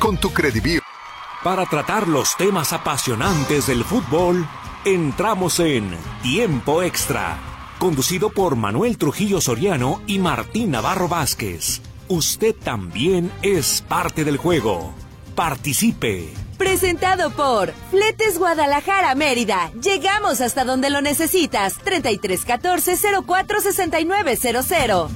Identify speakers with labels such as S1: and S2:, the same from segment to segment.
S1: con tu credibilidad.
S2: Para tratar los temas apasionantes del fútbol, entramos en Tiempo Extra, conducido por Manuel Trujillo Soriano y Martín Navarro Vázquez. Usted también es parte del juego. Participe.
S3: Presentado por Fletes Guadalajara Mérida. Llegamos hasta donde lo necesitas. 3314-046900.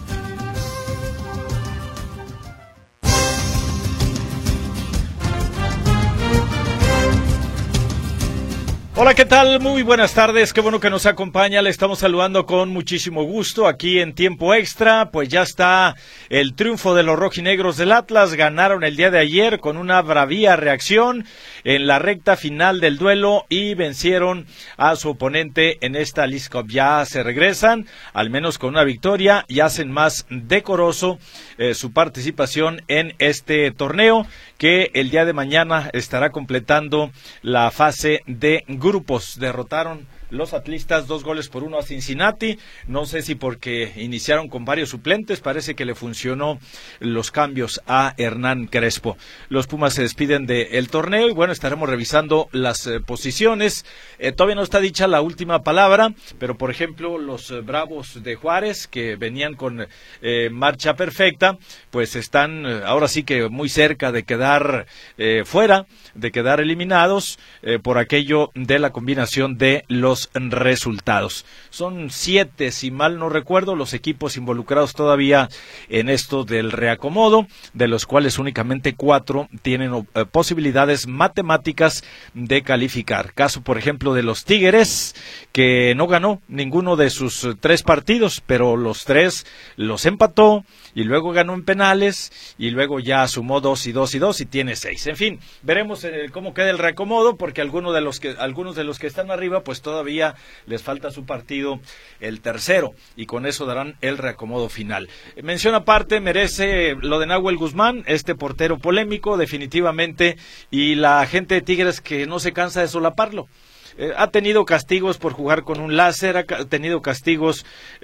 S4: Hola, ¿qué tal? Muy buenas tardes, qué bueno que nos acompaña, le estamos saludando con muchísimo gusto aquí en Tiempo Extra. Pues ya está el triunfo de los rojinegros del Atlas, ganaron el día de ayer con una bravía reacción en la recta final del duelo y vencieron a su oponente en esta Leagues Cup. Ya se regresan, al menos con una victoria, y hacen más decoroso su participación en este torneo, que el día de mañana estará completando la fase de grupos. Derrotaron los atlistas 2-1 a Cincinnati. No sé si porque iniciaron con varios suplentes, parece que le funcionó los cambios a Hernán Crespo. Los Pumas se despiden del torneo y bueno, estaremos revisando las posiciones. Todavía no está dicha la última palabra, pero por ejemplo los Bravos de Juárez, que venían con marcha perfecta, pues están ahora sí que muy cerca de quedar fuera, de quedar eliminados por aquello de la combinación de los resultados. Son 7, si mal no recuerdo, los equipos involucrados todavía en esto del reacomodo, de los cuales únicamente 4 tienen posibilidades matemáticas de calificar. Caso, por ejemplo, de los Tigres, que no ganó ninguno de sus 3 partidos, pero los 3 los empató y luego ganó en penales y luego ya sumó 2 y 2 y 2 y tiene 6. En fin, veremos cómo queda el reacomodo, porque algunos de los que están arriba pues todavía les falta su partido, el tercero, y con eso darán el reacomodo final. Mención aparte merece lo de Nahuel Guzmán, este portero polémico definitivamente, y la gente de Tigres que no se cansa de solaparlo. Ha tenido castigos por jugar con un láser, ha tenido castigos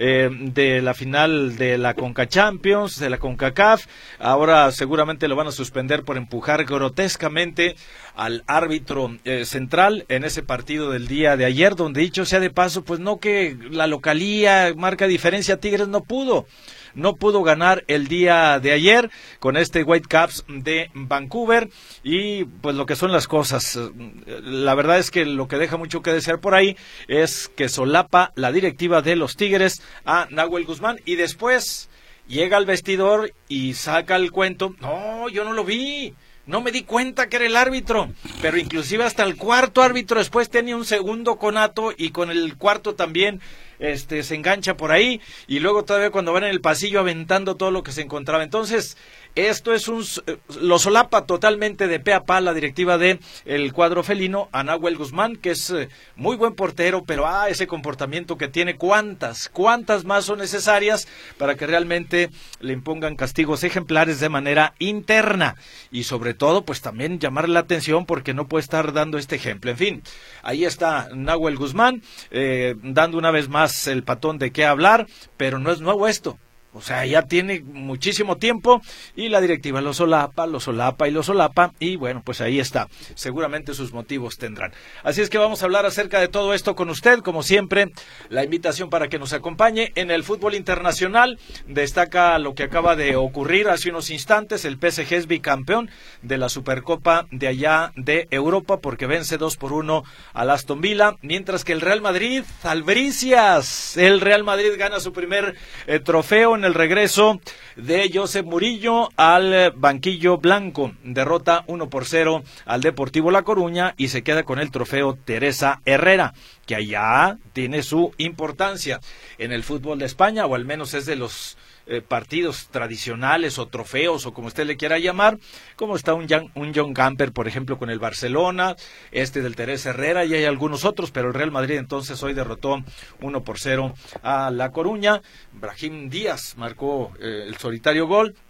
S4: de la final de la Conca Champions, de la CONCACAF. Ahora seguramente lo van a suspender por empujar grotescamente al árbitro central en ese partido del día de ayer, donde, dicho sea de paso, pues no que la localía marca diferencia, Tigres no pudo ganar el día de ayer con este Whitecaps de Vancouver. Y pues lo que son las cosas, la verdad es que lo que deja mucho que desear por ahí es que solapa la directiva de los Tigres a Nahuel Guzmán, y después llega al vestidor y saca el cuento: no, yo no lo vi, no me di cuenta que era el árbitro. Pero inclusive hasta el cuarto árbitro después tenía un segundo conato, y con el cuarto también se engancha por ahí, y luego todavía cuando van en el pasillo aventando todo lo que se encontraba. Entonces esto es lo solapa totalmente de pe a pa la directiva de el cuadro felino a Nahuel Guzmán, que es muy buen portero, pero ese comportamiento que tiene, cuántas más son necesarias para que realmente le impongan castigos ejemplares de manera interna, y sobre todo pues también llamarle la atención porque no puede estar dando este ejemplo. En fin, ahí está Nahuel Guzmán dando una vez más el patón de qué hablar, pero no es nuevo esto. O sea, ya tiene muchísimo tiempo y la directiva lo solapa, y bueno, pues ahí está. Seguramente sus motivos tendrán. Así es que vamos a hablar acerca de todo esto con usted. Como siempre, la invitación para que nos acompañe en el fútbol internacional. Destaca lo que acaba de ocurrir hace unos instantes. El PSG es bicampeón de la Supercopa de allá de Europa, porque vence 2-1 al Aston Villa, mientras que el Real Madrid, albricias, el Real Madrid gana su primer trofeo en el regreso de Josep Murillo al banquillo blanco. Derrota 1-0 al Deportivo La Coruña y se queda con el trofeo Teresa Herrera, que allá tiene su importancia en el fútbol de España, o al menos es de los partidos tradicionales o trofeos o como usted le quiera llamar, como está un John Gamper, por ejemplo, con el Barcelona, del Teresa Herrera, y hay algunos otros, pero el Real Madrid entonces hoy derrotó 1-0 a La Coruña. Brahim Díaz marcó el solitario gol.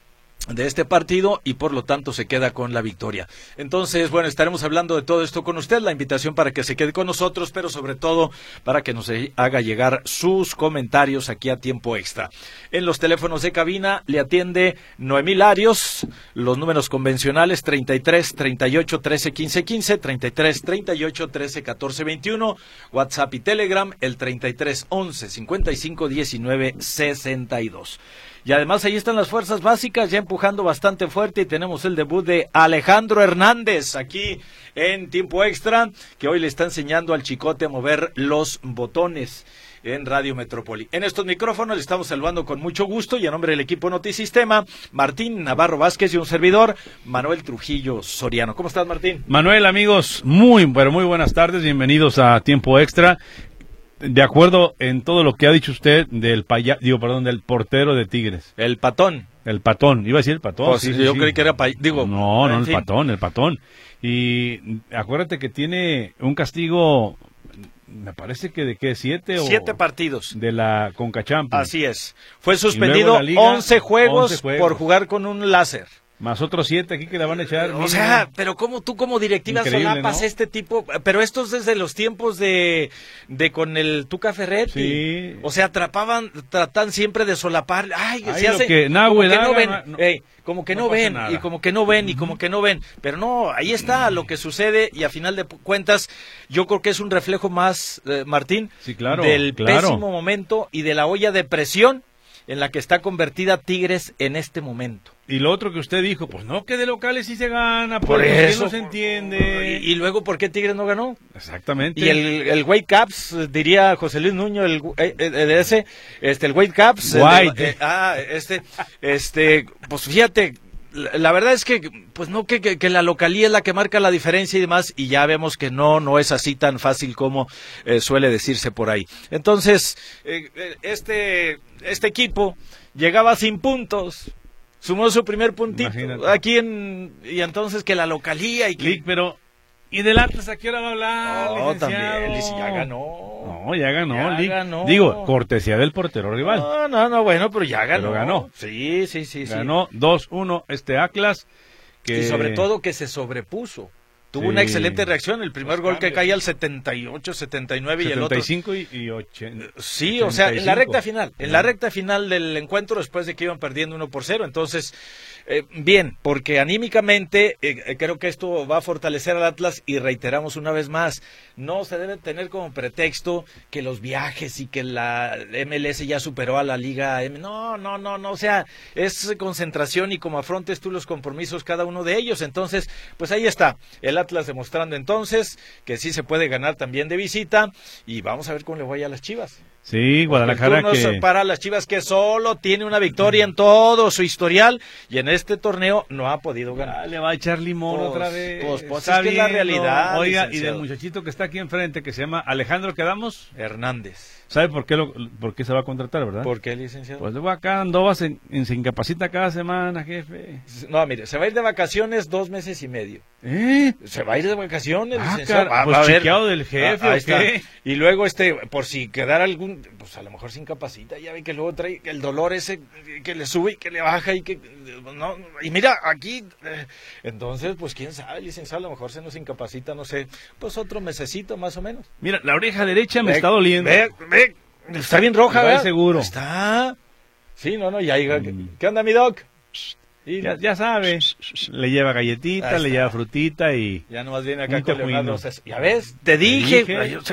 S4: de este partido y por lo tanto se queda con la victoria. Entonces, bueno, estaremos hablando de todo esto con usted, la invitación para que se quede con nosotros, pero sobre todo para que nos haga llegar sus comentarios aquí a Tiempo Extra. En los teléfonos de cabina le atiende Noemí Larios, los números convencionales 33 38 13 15 15, 33 38 13 14 21, WhatsApp y Telegram el 33 11 55 19 62. Y además ahí están las fuerzas básicas ya empujando bastante fuerte y tenemos el debut de Alejandro Hernández aquí en Tiempo Extra, que hoy le está enseñando al Chicote a mover los botones en Radio Metrópoli. En estos micrófonos le estamos saludando con mucho gusto y a nombre del equipo Notisistema, Martín Navarro Vázquez y un servidor, Manuel Trujillo Soriano. ¿Cómo estás, Martín?
S1: Manuel, amigos, muy buenas tardes, bienvenidos a Tiempo Extra. De acuerdo en todo lo que ha dicho usted del del portero de Tigres.
S4: El Patón.
S1: El Patón, iba a decir el Patón.
S4: Oh, sí, yo creí que era
S1: No, el Patón. Y acuérdate que tiene un castigo, me parece que de qué, 7
S4: partidos
S1: de la Conca Champions.
S4: Así es. Fue suspendido 11 juegos por jugar con un láser.
S1: Más otros 7 aquí que le van a echar.
S4: O sea, pero tú como directiva solapas, ¿no? Este tipo, pero esto es desde los tiempos de con el Tuca Ferretti.
S1: Sí.
S4: O sea, tratan siempre de solapar. Como que no ven, y como que no ven, y como que no ven. Pero no, ahí está lo que sucede, y a final de cuentas, yo creo que es un reflejo más, Martín,
S1: sí, claro,
S4: del pésimo momento y de la olla de presión en la que está convertida Tigres en este momento.
S1: Y lo otro que usted dijo, pues no, que de locales sí se gana,
S4: por eso
S1: no se entiende.
S4: Y luego, ¿por qué Tigres no ganó?
S1: Exactamente.
S4: Y el White Caps, diría José Luis Nuño, el White Caps. Pues fíjate, la verdad es que, pues no, que la localía es la que marca la diferencia y demás, y ya vemos que no es así tan fácil como suele decirse por ahí. Entonces, este equipo llegaba sin puntos, sumó su primer puntito. Imagínate. Aquí y entonces que la localía y que...
S1: Pero, ¿y del Atlas a qué hora va a hablar, licenciado?
S4: También, ya ganó.
S1: No, ya ganó. Digo, cortesía del portero rival.
S4: No, bueno, pero ya ganó.
S1: Pero ganó.
S4: Sí.
S1: Ganó 2-1 Atlas.
S4: Y sobre todo que se sobrepuso. Tuvo una excelente reacción, el primer gol que cae al 78, 79 y el otro
S1: 75 y 80.
S4: Sí, 85. O sea, en la recta final del encuentro, después de que iban perdiendo 1-0, entonces bien, porque anímicamente creo que esto va a fortalecer al Atlas y reiteramos una vez más, no se debe tener como pretexto que los viajes y que la MLS ya superó a la Liga M. No, o sea, es concentración y como afrontes tú los compromisos cada uno de ellos, entonces, pues ahí está, el Atlas demostrando entonces que sí se puede ganar también de visita y vamos a ver cómo le vaya a las Chivas.
S1: Sí, Guadalajara que...
S4: para las Chivas que solo tiene una victoria en todo su historial y en este torneo no ha podido ganar.
S1: Le va a echar limón otra vez.
S4: Pues es que es la realidad.
S1: Oiga, licenciado. Y del muchachito que está aquí enfrente que se llama Alejandro ¿quedamos?
S4: Hernández.
S1: ¿Sabe por qué se va a contratar, verdad?
S4: ¿Por qué, licenciado?
S1: Pues luego acá Andovas se incapacita cada semana, jefe.
S4: No, mire, se va a ir de vacaciones 2 meses y medio. Se va a ir de vacaciones, licenciado.
S1: Pues chiqueado del jefe,
S4: ahí está. Y luego por si quedara algún, pues a lo mejor se incapacita, ya ve que luego trae el dolor ese que le sube y que le baja y que no, y mira aquí, entonces pues quién sabe, licenciado, a lo mejor se nos incapacita, no sé, pues otro mesecito más o menos.
S1: Mira, la oreja derecha me está doliendo.
S4: Ve, está bien roja, ¿verdad?
S1: Seguro.
S4: Está. Sí, ya ¿qué onda, mi doc?
S1: Y ya sabe, le lleva galletitas, le lleva frutita y...
S4: Ya nomás viene acá con Leonardo. ¿Ya ves? Te dije.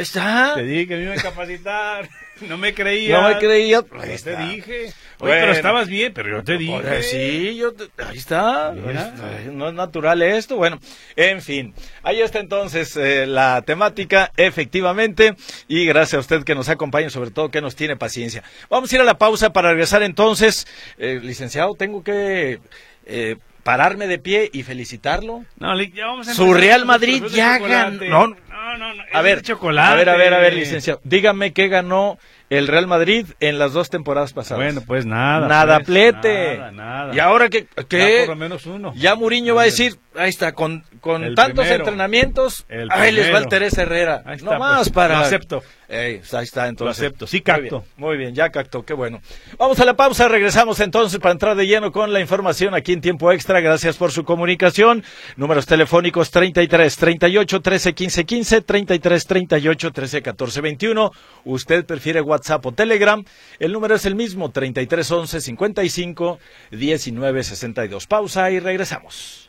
S1: Te dije que me iba a incapacitar. No me creía.
S4: Pues
S1: te dije. Oye, pero estabas bien, pero yo te dije.
S4: Sí, ahí está. No es natural esto. Bueno, en fin. Ahí está entonces la temática, efectivamente. Y gracias a usted que nos acompaña, sobre todo que nos tiene paciencia. Vamos a ir a la pausa para regresar entonces. Licenciado, tengo que... pararme de pie y felicitarlo.
S1: No, ya vamos a
S4: su Real Madrid ya ganó.
S1: No.
S4: A ver, licenciado. Dígame qué ganó el Real Madrid en las 2 temporadas pasadas.
S1: Bueno, pues nada.
S4: Nada. ¿Y ahora qué?
S1: Ya por lo menos uno.
S4: Ya Mourinho va a decir, ahí está, con con
S1: El
S4: tantos
S1: primero.
S4: entrenamientos,
S1: El
S4: ahí les va el
S1: primero.
S4: Teresa Herrera.
S1: Ahí está,
S4: No más
S1: pues,
S4: para...
S1: lo acepto.
S4: Ahí está, entonces.
S1: Lo acepto, sí capto.
S4: Muy bien, ya captó, qué bueno. Vamos a la pausa, regresamos entonces para entrar de lleno con la información aquí en Tiempo Extra. Gracias por su comunicación. Números telefónicos 33 38 13 15 15, 33 38 13 14 21. Usted prefiere WhatsApp o Telegram. El número es el mismo, 33 11 55 19 62. Pausa y regresamos.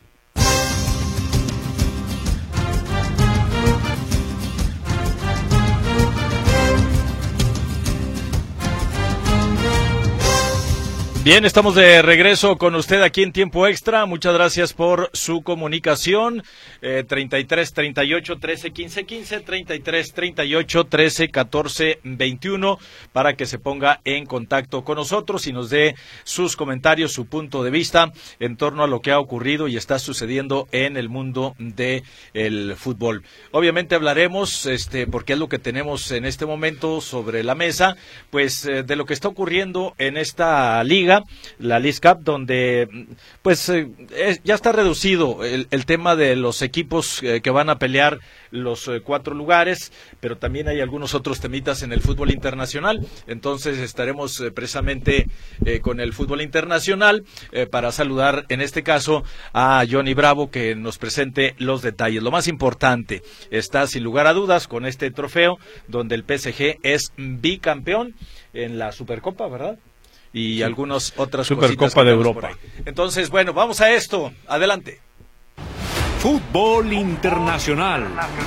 S4: Bien, estamos de regreso con usted aquí en Tiempo Extra. Muchas gracias por su comunicación. 33 38 13 15 15, 33 38 13 14 21 para que se ponga en contacto con nosotros y nos dé sus comentarios, su punto de vista en torno a lo que ha ocurrido y está sucediendo en el mundo del fútbol. Obviamente hablaremos, porque es lo que tenemos en este momento sobre la mesa, pues de lo que está ocurriendo en esta liga, la Leagues Cup, donde pues ya está reducido el tema de los equipos que van a pelear los 4 lugares, pero también hay algunos otros temitas en el fútbol internacional. Entonces estaremos precisamente con el fútbol internacional para saludar en este caso a Johnny Bravo, que nos presente los detalles. Lo más importante está sin lugar a dudas con este trofeo donde el PSG es bicampeón en la Supercopa, ¿verdad? Y sí, algunas otras
S1: Supercopa de Europa.
S4: Entonces, bueno, vamos a esto. Adelante.
S2: Fútbol internacional.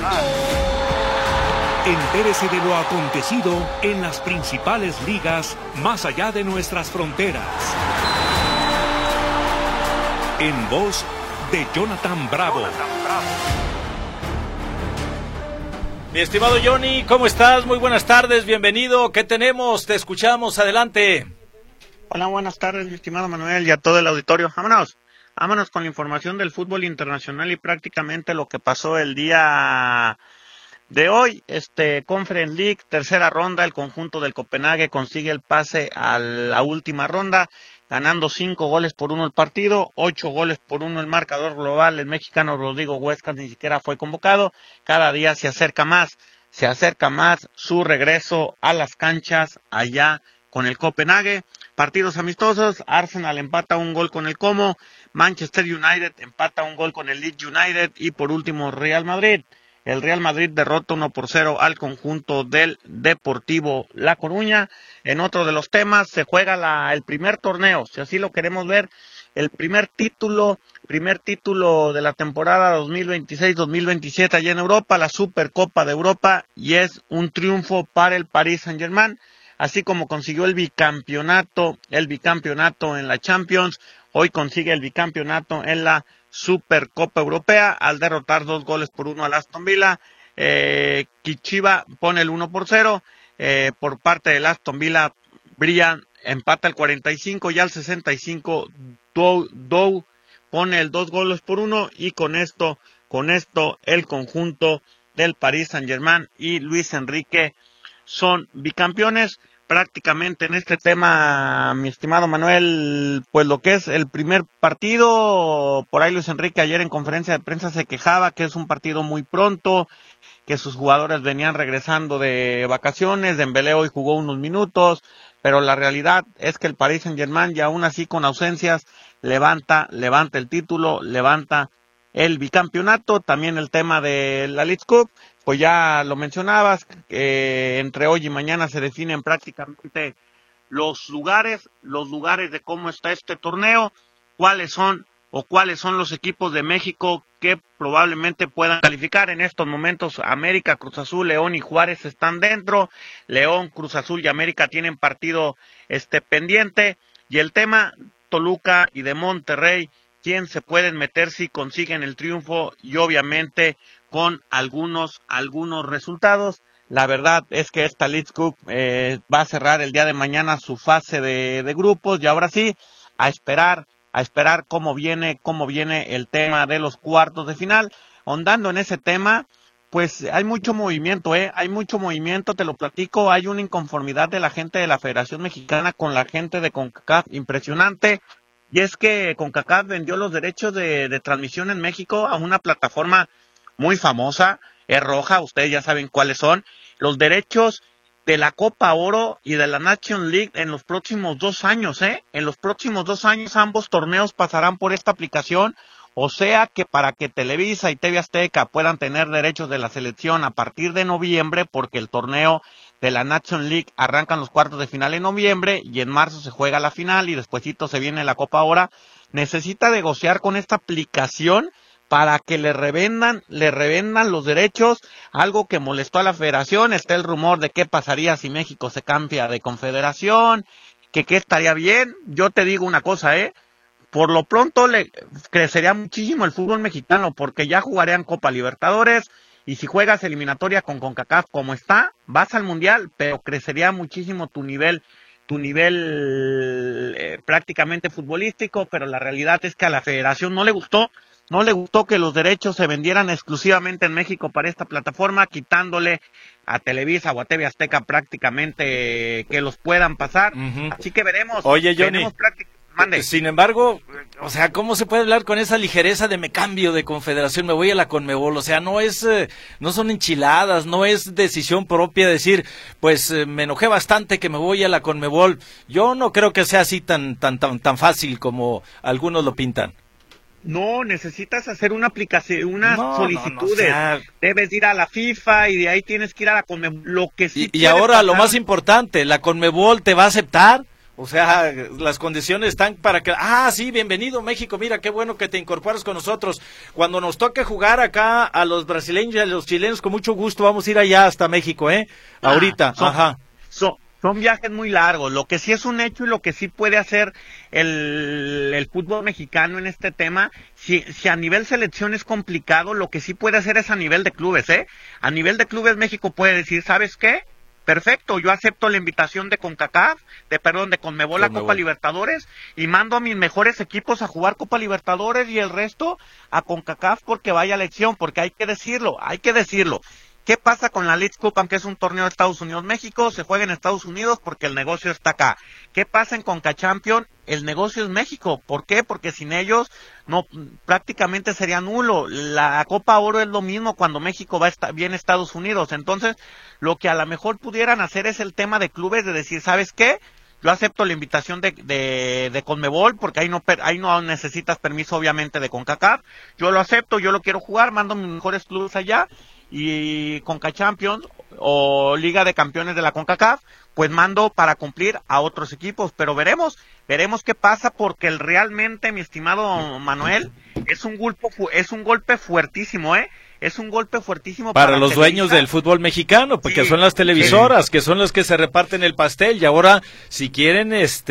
S2: Entérese de lo acontecido en las principales ligas más allá de nuestras fronteras. En voz de Jonathan Bravo.
S4: Mi estimado Johnny, ¿cómo estás? Muy buenas tardes, bienvenido. ¿Qué tenemos? Te escuchamos, adelante.
S5: Hola, buenas tardes, mi estimado Manuel y a todo el auditorio. Vámonos con la información del fútbol internacional y prácticamente lo que pasó el día de hoy. Conference League, tercera ronda, el conjunto del Copenhague consigue el pase a la última ronda, ganando 5-1 el partido, 8-1 el marcador global. El mexicano Rodrigo Huescas ni siquiera fue convocado. Cada día se acerca más su regreso a las canchas allá con el Copenhague. Partidos amistosos, Arsenal empata 1 con el Como, Manchester United empata 1 con el Leeds United y por último Real Madrid. El Real Madrid derrota 1-0 al conjunto del Deportivo La Coruña. En otro de los temas se juega el primer torneo, si así lo queremos ver, el primer título de la temporada 2026-2027 allá en Europa, la Supercopa de Europa, y es un triunfo para el Paris Saint-Germain. Así como consiguió el bicampeonato en la Champions, hoy consigue el bicampeonato en la Supercopa Europea al derrotar 2-1 al Aston Villa. Kichiba pone el 1-0, por parte del Aston Villa, Brian empata el 45 y al 65 Dow pone el 2-1 y con esto el conjunto del Paris Saint-Germain y Luis Enrique son bicampeones. Prácticamente en este tema, mi estimado Manuel, pues lo que es el primer partido, por ahí Luis Enrique ayer en conferencia de prensa se quejaba que es un partido muy pronto, que sus jugadores venían regresando de vacaciones, Dembélé hoy jugó unos minutos, pero la realidad es que el Paris Saint-Germain, y aún así con ausencias, levanta el título, levanta el bicampeonato. También el tema de la Leagues Cup, pues ya lo mencionabas, entre hoy y mañana se definen prácticamente los lugares de cómo está este torneo, cuáles son los equipos de México que probablemente puedan calificar. En estos momentos América, Cruz Azul, León y Juárez están dentro. León, Cruz Azul y América tienen partido pendiente, y el tema Toluca y de Monterrey, quién se pueden meter si consiguen el triunfo y obviamente con algunos resultados. La verdad es que esta Leagues Cup va a cerrar el día de mañana su fase de grupos, y ahora sí, a esperar cómo viene el tema de los cuartos de final. Ahondando en ese tema, pues hay mucho movimiento, te lo platico. Hay una inconformidad de la gente de la Federación Mexicana con la gente de CONCACAF impresionante. y es que CONCACAF vendió los derechos de transmisión en México a una plataforma muy famosa, es roja, ustedes ya saben cuáles son, los derechos de la Copa Oro y de la Nation League en los próximos 2 años, En los próximos 2 años ambos torneos pasarán por esta aplicación, o sea que para que Televisa y TV Azteca puedan tener derechos de la selección a partir de noviembre, porque el torneo de la Nation League arrancan los cuartos de final en noviembre y en marzo se juega la final y despuesito se viene la Copa Oro, necesita negociar con esta aplicación para que le revendan los derechos, algo que molestó a la federación. Está el rumor de qué pasaría si México se cambia de confederación, que qué estaría bien. Yo te digo una cosa, por lo pronto le crecería muchísimo el fútbol mexicano, porque ya jugarían Copa Libertadores, y si juegas eliminatoria con CONCACAF como está, vas al Mundial, pero crecería muchísimo tu nivel prácticamente futbolístico, pero la realidad es que a la federación no le gustó que los derechos se vendieran exclusivamente en México para esta plataforma, quitándole a Televisa o a TV Azteca prácticamente que los puedan pasar. Uh-huh. Así que veremos.
S4: Oye, Johnny, mande. Sin embargo, o sea, ¿cómo se puede hablar con esa ligereza de me cambio de confederación, me voy a la Conmebol? O sea, no son enchiladas, no es decisión propia decir, pues me enojé bastante que me voy a la Conmebol. Yo no creo que sea así tan fácil como algunos lo pintan.
S5: No, necesitas hacer una aplicación, unas solicitudes. Debes ir a la FIFA y de ahí tienes que ir a la Conmebol. Lo que sí
S4: y ahora pasar... lo más importante, ¿la Conmebol te va a aceptar? O sea, las condiciones están para que... sí, bienvenido México, mira, qué bueno que te incorporas con nosotros. Cuando nos toque jugar acá a los brasileños y a los chilenos, con mucho gusto vamos a ir allá hasta México, ahorita,
S5: Son viajes muy largos. Lo que sí es un hecho y lo que sí puede hacer el fútbol mexicano en este tema, si a nivel selección es complicado, lo que sí puede hacer es a nivel de clubes, A nivel de clubes México puede decir, ¿sabes qué? Perfecto, yo acepto la invitación de CONCACAF, de Conmebol a Copa Libertadores, y mando a mis mejores equipos a jugar Copa Libertadores y el resto a CONCACAF porque vaya a elección, porque hay que decirlo. ¿Qué pasa con la Leagues Cup, aunque es un torneo de Estados Unidos-México? Se juega en Estados Unidos porque el negocio está acá. ¿Qué pasa en CONCACHAMPION? El negocio es México. ¿Por qué? Porque sin ellos prácticamente sería nulo. La Copa Oro es lo mismo cuando México viene a Estados Unidos. Entonces, lo que a lo mejor pudieran hacer es el tema de clubes, de decir, ¿sabes qué? Yo acepto la invitación de Conmebol, porque ahí no necesitas permiso, obviamente, de CONCACAF. Yo lo acepto, yo lo quiero jugar, mando mis mejores clubes allá. Y CONCACHAMPIONS o Liga de Campeones de la CONCACAF, pues mando para cumplir a otros equipos, pero veremos qué pasa, porque realmente, mi estimado Manuel, es un golpe fuertísimo, es un golpe fuertísimo
S4: para los dueños del fútbol mexicano, porque son las televisoras, que son las que se reparten el pastel, y ahora si quieren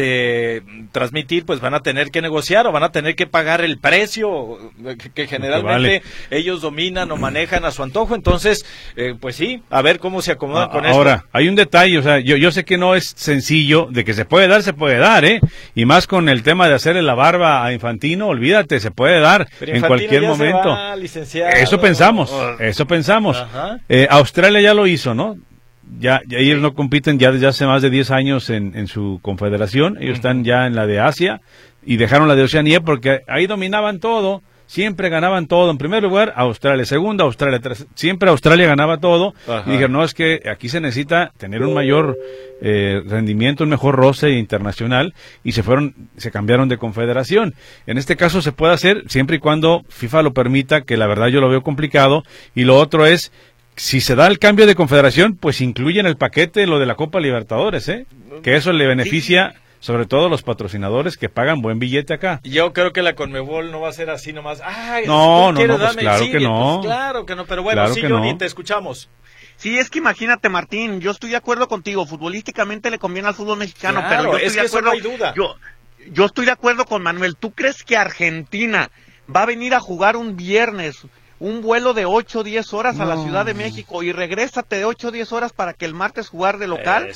S4: transmitir, pues van a tener que negociar o van a tener que pagar el precio que generalmente ellos dominan o manejan a su antojo. Entonces, pues sí, a ver cómo se acomodan con esto.
S1: Ahora, hay un detalle, o sea, yo sé que no es sencillo, de que se puede dar, y más con el tema de hacerle la barba a Infantino, olvídate, se puede dar en cualquier momento. Eso pensamos. Australia ya lo hizo, ¿no? Ya ellos no compiten ya desde hace más de 10 años en su confederación. Ellos están ya en la de Asia y dejaron la de Oceanía porque ahí dominaban todo, siempre ganaban todo. En primer lugar, Australia, segundo, Australia, siempre Australia ganaba todo. Y dijeron, no, es que aquí se necesita tener un mayor rendimiento, un mejor roce internacional, y se cambiaron de confederación. En este caso se puede hacer siempre y cuando FIFA lo permita, que la verdad yo lo veo complicado. Y lo otro es, si se da el cambio de confederación, pues incluye en el paquete lo de la Copa Libertadores, que eso le beneficia sobre todo los patrocinadores que pagan buen billete acá.
S4: Yo creo que la Conmebol no va a ser así nomás.
S1: No, pues claro que no.
S4: Pues claro que no, pero bueno, sí, Johnny, te escuchamos.
S5: Sí, es que imagínate, Martín, yo estoy de acuerdo contigo, futbolísticamente le conviene al fútbol mexicano,
S4: claro,
S5: pero yo estoy de acuerdo,
S4: no hay duda.
S5: Yo estoy de acuerdo con Manuel. ¿Tú crees que Argentina va a venir a jugar un viernes un vuelo de 8 o 10 horas a la Ciudad de México y regrésate de 8 o 10 horas para que el martes jugar de local?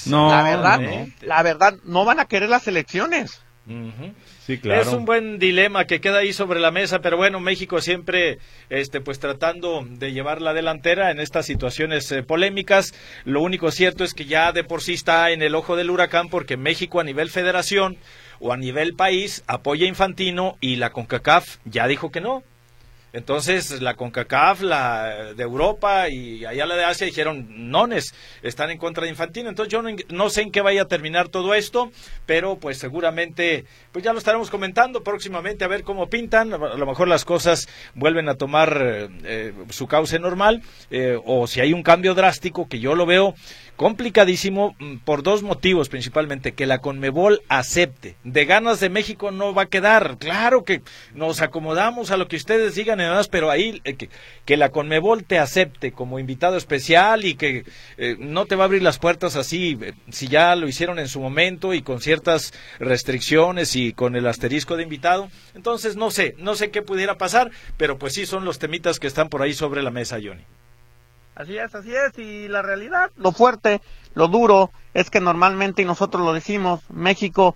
S5: La verdad, no van a querer las elecciones.
S1: Sí, claro.
S4: Es un buen dilema que queda ahí sobre la mesa, pero bueno, México siempre pues tratando de llevar la delantera en estas situaciones polémicas. Lo único cierto es que ya de por sí está en el ojo del huracán, porque México a nivel federación o a nivel país apoya a Infantino y la CONCACAF ya dijo que no. Entonces la CONCACAF, la de Europa y allá la de Asia dijeron nones, están en contra de Infantino. Entonces yo no sé en qué vaya a terminar todo esto, pero pues seguramente pues ya lo estaremos comentando próximamente a ver cómo pintan. A lo mejor las cosas vuelven a tomar su cauce normal, o si hay un cambio drástico, que yo lo veo complicadísimo por dos motivos principalmente: que la Conmebol acepte. De ganas de México no va a quedar, claro que nos acomodamos a lo que ustedes digan y demás, pero ahí que la Conmebol te acepte como invitado especial y que no te va a abrir las puertas así, si ya lo hicieron en su momento y con ciertas restricciones y con el asterisco de invitado. Entonces no sé qué pudiera pasar, pero pues sí son los temitas que están por ahí sobre la mesa, Johnny.
S5: Así es, y la realidad, lo fuerte, lo duro, es que normalmente, y nosotros lo decimos, México,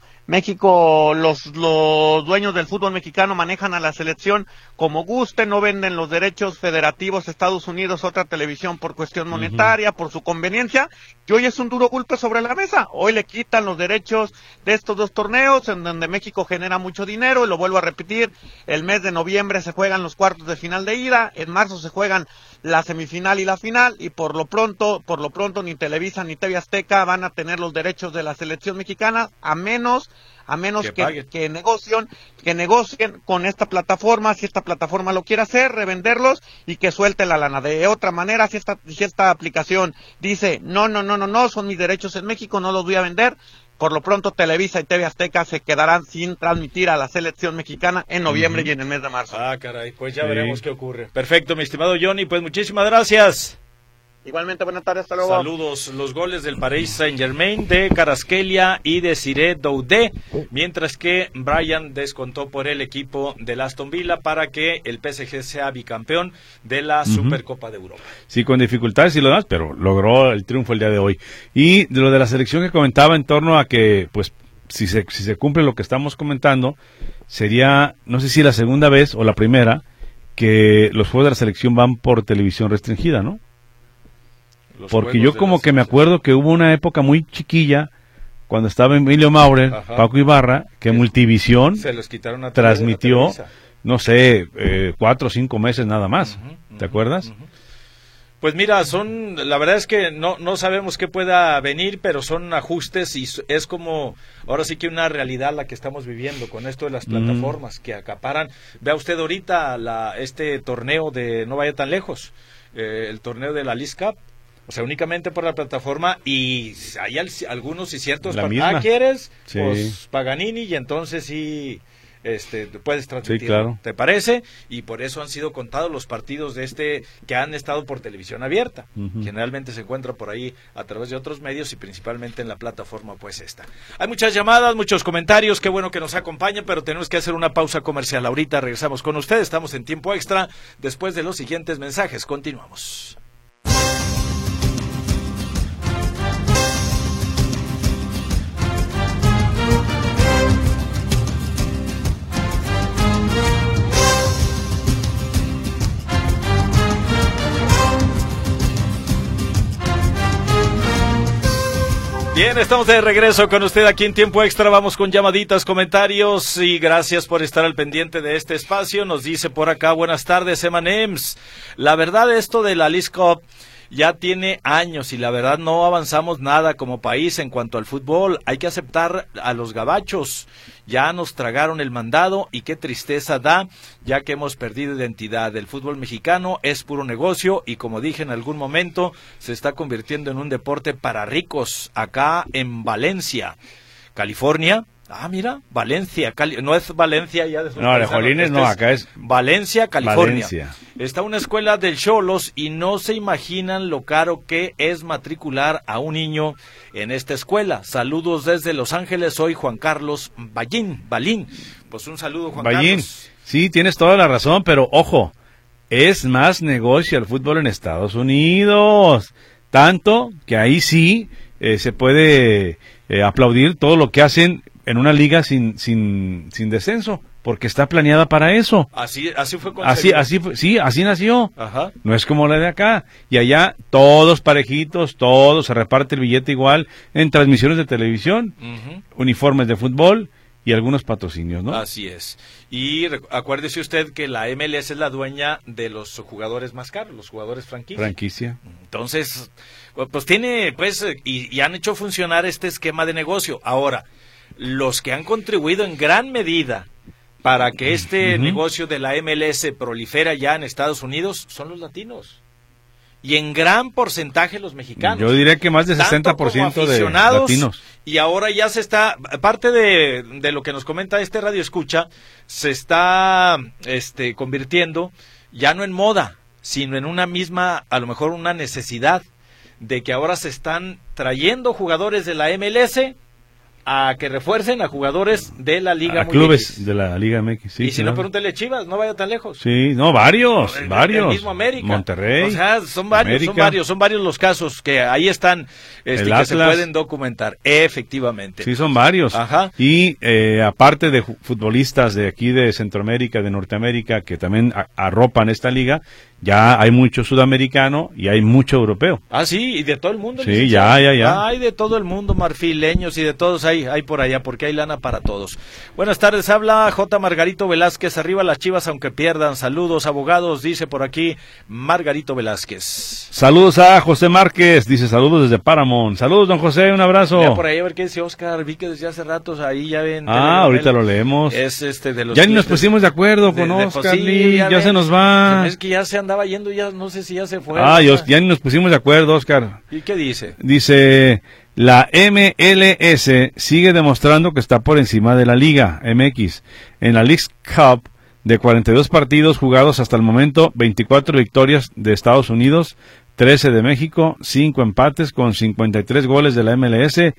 S5: los dueños del fútbol mexicano manejan a la selección como gusten, no venden los derechos federativos Estados Unidos, otra televisión por cuestión monetaria, por su conveniencia, y hoy es un duro golpe sobre la mesa. Hoy le quitan los derechos de estos dos torneos, en donde México genera mucho dinero, y lo vuelvo a repetir, el mes de noviembre se juegan los cuartos de final de ida, en marzo se juegan la semifinal y la final, y por lo pronto ni Televisa ni TV Azteca van a tener los derechos de la selección mexicana, a menos que negocien con esta plataforma, si esta plataforma lo quiere hacer, revenderlos y que suelte la lana. De otra manera, si esta aplicación dice, no, son mis derechos en México, no los voy a vender, por lo pronto Televisa y TV Azteca se quedarán sin transmitir a la selección mexicana en noviembre y en el mes de marzo.
S4: Ah, caray, pues ya veremos qué ocurre. Perfecto, mi estimado Johnny, pues muchísimas gracias.
S5: Igualmente, buenas tardes, hasta luego.
S4: Saludos. Los goles del Paris Saint-Germain de Kvaratskhelia y de Cyril Doudet, mientras que Brian descontó por el equipo del Aston Villa para que el PSG sea bicampeón de la Supercopa de Europa.
S1: Sí, con dificultades y lo demás, pero logró el triunfo el día de hoy. Y de lo de la selección que comentaba en torno a que, pues, si se cumple lo que estamos comentando, sería, no sé si la segunda vez o la primera, que los juegos de la selección van por televisión restringida, ¿no? Porque yo como que me acuerdo que hubo una época muy chiquilla cuando estaba Emilio Maurer, Paco Ibarra, que Multivisión
S4: se los quitaron a
S1: transmitió, no sé, 4 o 5 meses nada más. ¿Te acuerdas?
S4: Pues mira, la verdad es que no sabemos qué pueda venir, pero son ajustes y es como, ahora sí que una realidad la que estamos viviendo con esto de las plataformas que acaparan. Vea usted ahorita este torneo de, no vaya tan lejos, el torneo de la Leagues Cup. O sea, únicamente por la plataforma, y hay algunos y ciertos ¿quieres? Sí. Pues Paganini, y entonces sí puedes transmitir.
S1: Sí, claro.
S4: ¿Te parece? Y por eso han sido contados los partidos de que han estado por televisión abierta. Generalmente se encuentra por ahí a través de otros medios y principalmente en la plataforma pues esta. Hay muchas llamadas, muchos comentarios, qué bueno que nos acompañan, pero tenemos que hacer una pausa comercial. Ahorita regresamos con ustedes, estamos en tiempo extra, después de los siguientes mensajes. Continuamos. Bien, estamos de regreso con usted aquí en Tiempo Extra. Vamos con llamaditas, comentarios y gracias por estar al pendiente de este espacio. Nos dice por acá, buenas tardes, Emanems. La verdad, esto de la Leagues Cup ya tiene años y la verdad no avanzamos nada como país en cuanto al fútbol. Hay que aceptar a los gabachos. Ya nos tragaron el mandado y qué tristeza da, ya que hemos perdido identidad. El fútbol mexicano es puro negocio y como dije en algún momento, se está convirtiendo en un deporte para ricos acá en Valencia, California. Ah, mira, Valencia, no es Valencia ya de sus
S1: no, de Jolines no, acá es
S4: Valencia, California.
S1: Valencia.
S4: Está una escuela del Xolos y no se imaginan lo caro que es matricular a un niño en esta escuela. Saludos desde Los Ángeles, soy Juan Carlos Balín. Pues un saludo, Juan Carlos.
S1: Sí, tienes toda la razón, pero ojo, es más negocio el fútbol en Estados Unidos. Tanto que ahí sí se puede aplaudir todo lo que hacen en una liga sin descenso, porque está planeada para eso.
S4: Así fue
S1: así nació.
S4: Ajá.
S1: No es como la de acá. Y allá todos parejitos, todos se reparte el billete igual en transmisiones de televisión, uniformes de fútbol y algunos patrocinios, ¿no?
S4: Así es. Y acuérdese usted que la MLS es la dueña de los jugadores más caros, los jugadores franquicia. Entonces, pues tiene, y han hecho funcionar este esquema de negocio. Ahora, los que han contribuido en gran medida para que este negocio de la MLS prolifera ya en Estados Unidos son los latinos. Y en gran porcentaje los mexicanos.
S1: Yo diría que más de 60% de latinos.
S4: Y ahora ya se está, aparte de lo que nos comenta este Radio Escucha, se está convirtiendo ya no en moda, sino en una misma, a lo mejor una necesidad, de que ahora se están trayendo jugadores de la MLS a que refuercen a jugadores de la Liga
S1: MX. A clubes de la Liga MX, sí.
S4: Y si no, pregúntele Chivas, no vaya tan lejos.
S1: Sí, no, varios.
S4: El mismo América.
S1: Monterrey.
S4: O sea, son varios los casos que ahí están, que se pueden documentar, efectivamente.
S1: Sí, son varios.
S4: Ajá.
S1: Y aparte de futbolistas de aquí de Centroamérica, de Norteamérica, que también arropan esta liga, ya hay mucho sudamericano y hay mucho europeo.
S4: Ah, sí, y de todo el mundo.
S1: Sí, ya.
S4: Hay de todo el mundo, marfileños y de todos hay por allá, porque hay lana para todos. Buenas tardes, habla J. Margarito Velázquez, arriba las Chivas aunque pierdan. Saludos, abogados, dice por aquí Margarito Velázquez.
S1: Saludos a José Márquez, dice saludos desde Paramount. Saludos, don José, un abrazo.
S4: Vea por ahí a ver qué dice Oscar, vi que desde hace ratos ahí ya ven.
S1: Ahorita lo leemos.
S4: Es de los
S1: ya ni nos pusimos de acuerdo con Oscar, ya se nos va.
S4: Es que ya se andaba yendo, ya no sé si ya se fue.
S1: Ya ni nos pusimos de acuerdo, Oscar.
S4: ¿Y qué dice?
S1: Dice, la MLS sigue demostrando que está por encima de la Liga MX. En la Leagues Cup, de 42 partidos jugados hasta el momento, 24 victorias de Estados Unidos, 13 de México, 5 empates con 53 goles de la MLS,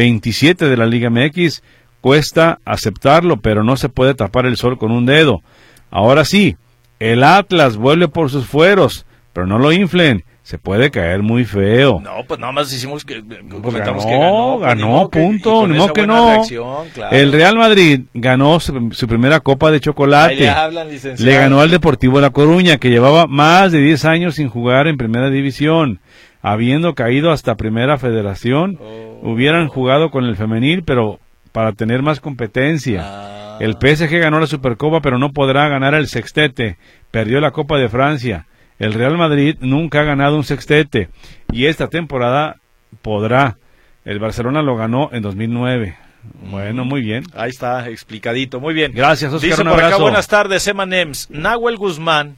S1: 27 de la Liga MX. Cuesta aceptarlo, pero no se puede tapar el sol con un dedo. Ahora sí, el Atlas vuelve por sus fueros, pero no lo inflen. Se puede caer muy feo.
S4: No, pues nada más hicimos
S1: comentamos que ganó, punto. Ni modo que no.
S4: Reacción, claro.
S1: El Real Madrid ganó su primera copa de chocolate.
S4: Ahí le hablan, licenciado.
S1: Le ganó al Deportivo La Coruña, que llevaba más de 10 años sin jugar en Primera División. Habiendo caído hasta Primera Federación, hubieran jugado con el femenil, pero para tener más competencia. El PSG ganó la Supercopa, pero no podrá ganar el sextete. Perdió la Copa de Francia. El Real Madrid nunca ha ganado un sextete y esta temporada podrá. El Barcelona lo ganó en 2009. Bueno, muy bien.
S4: Ahí está, explicadito. Muy bien.
S1: Gracias, Oscar.
S4: Dice
S1: un
S4: por
S1: abrazo.
S4: Acá, buenas tardes, Emanems. Nahuel Guzmán,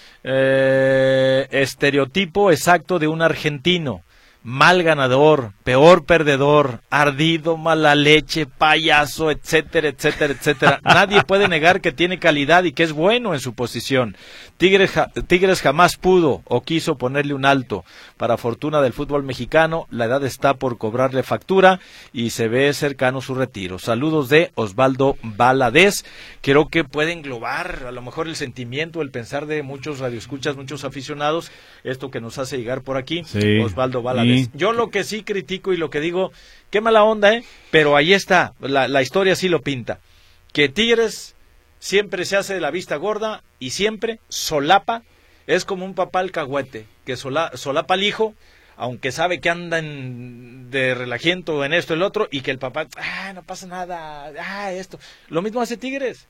S4: estereotipo exacto de un argentino. Mal ganador, peor perdedor, ardido, mala leche, payaso, etcétera, etcétera, etcétera. Nadie puede negar que tiene calidad y que es bueno en su posición. Tigres jamás pudo o quiso ponerle un alto. Para fortuna del fútbol mexicano, la edad está por cobrarle factura y se ve cercano su retiro. Saludos de Osvaldo Valadez. Creo que puede englobar a lo mejor el sentimiento, el pensar de muchos radioescuchas, muchos aficionados, esto que nos hace llegar por aquí,
S1: sí,
S4: Osvaldo Valadez. Yo lo que sí critico y lo que digo, qué mala onda, pero ahí está, la historia sí lo pinta. Que Tigres siempre se hace de la vista gorda y siempre solapa, es como un papá alcahuete, que solapa al hijo, aunque sabe que andan de relajiento en esto y el otro, y que el papá, no pasa nada, esto. Lo mismo hace Tigres.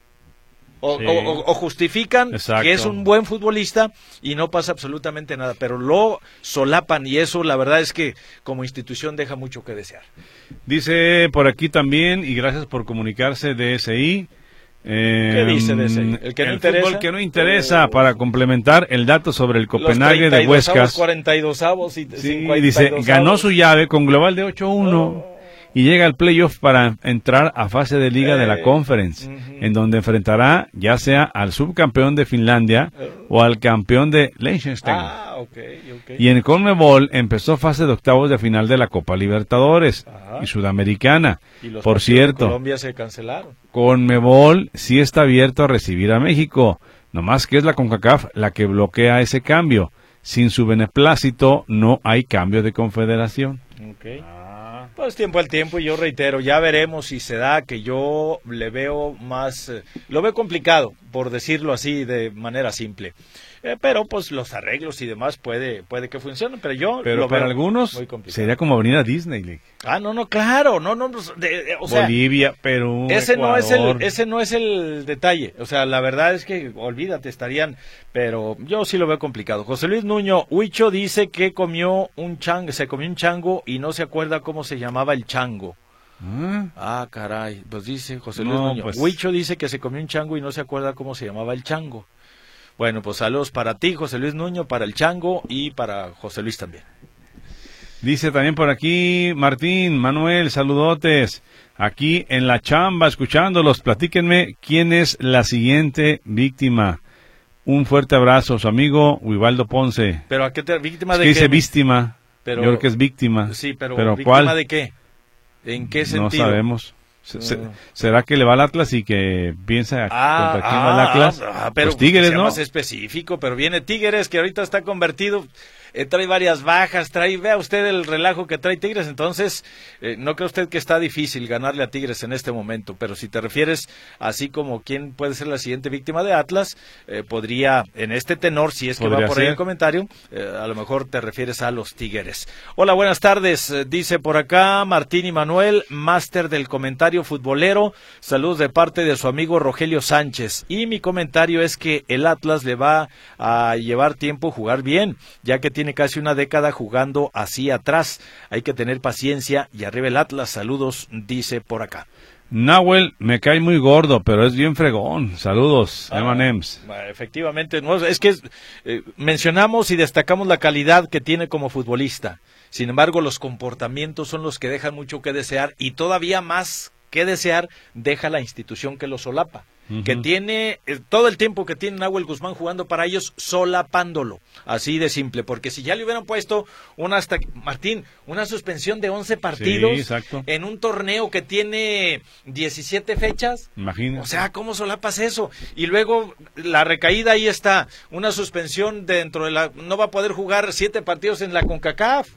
S4: O justifican
S1: Exacto.
S4: que es un buen futbolista y no pasa absolutamente nada, pero lo solapan y eso la verdad es que como institución deja mucho que desear.
S1: Dice por aquí también, y gracias por comunicarse, DSI.
S4: ¿Qué dice DSI? El que no interesa.
S1: Fútbol que no interesa, para complementar el dato sobre el Copenhague de Huescas.
S4: 42avos y
S1: sí, dice, ganó su llave con global de 8-1. Y llega al playoff para entrar a fase de liga de la Conference, en donde enfrentará ya sea al subcampeón de Finlandia o al campeón de Liechtenstein.
S4: Okay.
S1: Y en CONMEBOL empezó fase de octavos de final de la Copa Libertadores y Sudamericana.
S4: Y los
S1: por cierto,
S4: de Colombia se cancelaron.
S1: CONMEBOL sí está abierto a recibir a México, nomás que es la CONCACAF la que bloquea ese cambio. Sin su beneplácito no hay cambio de confederación.
S4: Okay. Pues tiempo al tiempo, y yo reitero, ya veremos si se da, que yo le veo más, lo veo complicado, por decirlo así de manera simple. pero pues los arreglos y demás puede que funcionen, pero yo
S1: lo para
S4: veo
S1: algunos sería como venir a Disney League.
S4: No, claro, o sea,
S1: Bolivia, Perú,
S4: ese
S1: Ecuador.
S4: no es el detalle, o sea, la verdad es que olvídate, estarían, pero yo sí lo veo complicado. José Luis Nuño, Huicho dice que se comió un chango y no se acuerda cómo se llamaba el chango. Caray, pues dice José Luis Nuño. Pues... Huicho dice que se comió un chango y no se acuerda cómo se llamaba el chango. Bueno, pues saludos para ti, José Luis Nuño, para el chango y para José Luis también.
S1: Dice también por aquí Martín, Manuel, saludotes. Aquí en la chamba, escuchándolos, platíquenme quién es la siguiente víctima. Un fuerte abrazo, su amigo Uibaldo Ponce.
S4: ¿Pero a qué víctima
S1: es
S4: de
S1: que
S4: qué?
S1: Dice víctima. Yo creo que es víctima.
S4: Sí, pero ¿víctima
S1: ¿cuál?
S4: de qué? ¿En qué sentido?
S1: No sabemos. ¿Será que le va al Atlas y que piensa contra quién va el Atlas?
S4: Pero
S1: pues Tigres,
S4: sea
S1: ¿no?
S4: Más específico, pero viene Tigres, que ahorita está convertido, trae varias bajas, vea usted el relajo que trae Tigres, entonces no cree usted que está difícil ganarle a Tigres en este momento, pero si te refieres así como quién puede ser la siguiente víctima de Atlas, podría, en este tenor, si es que va por ahí el comentario, a lo mejor te refieres a los Tigres. Hola, buenas tardes, dice por acá Martín y Manuel, máster del comentario futbolero, saludos de parte de su amigo Rogelio Sánchez, y mi comentario es que el Atlas le va a llevar tiempo jugar bien, ya que tiene casi una década jugando así atrás. Hay que tener paciencia y arriba el Atlas. Saludos, dice por acá.
S1: Nahuel me cae muy gordo, pero es bien fregón. Saludos, M&M's.
S4: Efectivamente, no, es que mencionamos y destacamos la calidad que tiene como futbolista. Sin embargo, los comportamientos son los que dejan mucho que desear y todavía más que desear deja la institución que lo solapa. Que tiene todo el tiempo que tiene Nahuel Guzmán jugando para ellos, solapándolo, así de simple, porque si ya le hubieran puesto una suspensión de 11 partidos en un torneo que tiene 17 fechas,
S1: imagínate.
S4: O sea, ¿cómo solapas eso? Y luego la recaída ahí está, una suspensión dentro de no va a poder jugar 7 partidos en la CONCACAF.